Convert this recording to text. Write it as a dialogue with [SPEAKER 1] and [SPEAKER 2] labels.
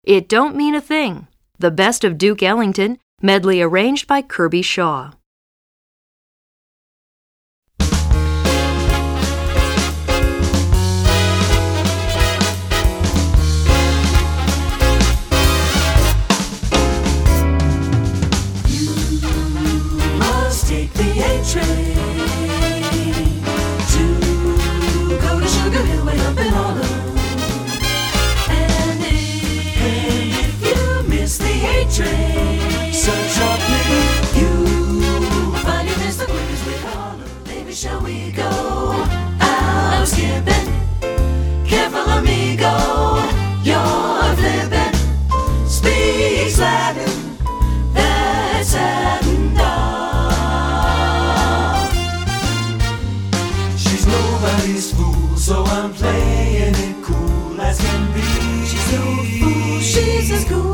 [SPEAKER 1] It Don't Mean a Thing. The Best of Duke Ellington, medley arranged by Kirby Shaw.
[SPEAKER 2] Take the A train to go to Sugar Hill way up in Harlem. And if you miss the A train, search sharply, you'll find you miss the quickest way to Harlem. Baby, shall we go out skipping? Careful, amigo, you're flipping. Speaks Latin, that's satin dog. Nobody's fool, so I'm playing it cool as can be. She's no fool, she's as cool